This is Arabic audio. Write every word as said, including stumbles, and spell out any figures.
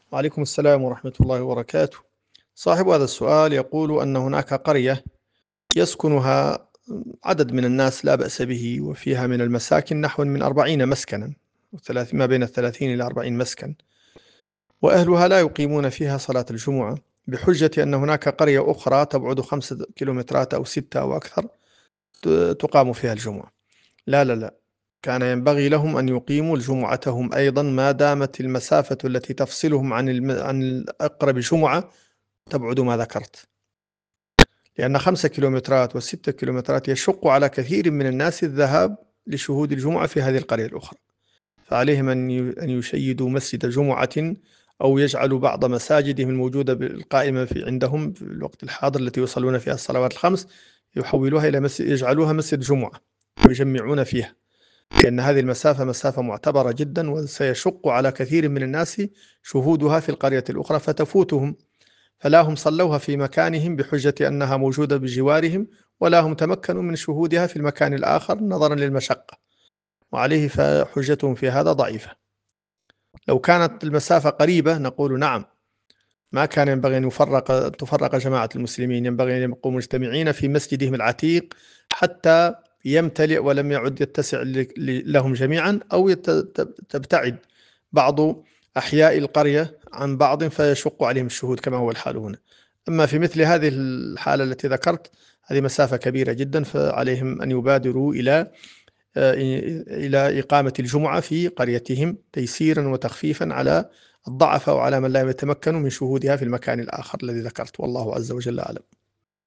وعليكم السلام ورحمة الله وبركاته. صاحب هذا السؤال يقول أن هناك قرية يسكنها عدد من الناس لا بأس به، وفيها من المساكن نحو من أربعين مسكنا، وثلاث- ما بين الثلاثين إلى أربعين مسكن، وأهلها لا يقيمون فيها صلاة الجمعة بحجة أن هناك قرية أخرى تبعد خمسة كيلومترات أو ستة أو أكثر ت- تقام فيها الجمعة. لا لا لا، كان ينبغي لهم أن يقيموا الجمعة هم أيضا، ما دامت المسافة التي تفصلهم عن الم... عن أقرب جمعة تبعد ما ذكرت، لأن خمسة كيلومترات وستة كيلومترات يشق على كثير من الناس الذهاب لشهود الجمعة في هذه القرية الأخرى، فعليهم أن ي- أن يشيدوا مسجد جمعة، أو يجعلوا بعض مساجدهم الموجودة القائمة في عندهم في الوقت الحاضر التي يصلون فيها الصلوات الخمس، يحولوها إلى مسجد، يجعلوها مسجد جمعة ويجمعون فيها، لأن هذه المسافة مسافة معتبرة جدا، وسيشق على كثير من الناس شهودها في القرية الأخرى فتفوتهم، فلا هم صلوها في مكانهم بحجة أنها موجودة بجوارهم، ولا هم تمكنوا من شهودها في المكان الآخر نظرا للمشقة، وعليه فحجتهم في هذا ضعيفة. لو كانت المسافة قريبة نقول نعم، ما كان ينبغي أن يفرق تفرق جماعة المسلمين، ينبغي أن يبقوا مجتمعين في مسجدهم العتيق حتى يمتلئ ولم يعد يتسع لهم جميعا، أو تبتعد بعض أحياء القرية عن بعض فيشق عليهم الشهود كما هو الحال هنا. أما في مثل هذه الحالة التي ذكرت، هذه مسافة كبيرة جدا، فعليهم أن يبادروا إلى إلى إقامة الجمعة في قريتهم تيسيرا وتخفيفا على الضعف أو على من لا يتمكن من شهودها في المكان الآخر الذي ذكرت، والله عز وجل أعلم.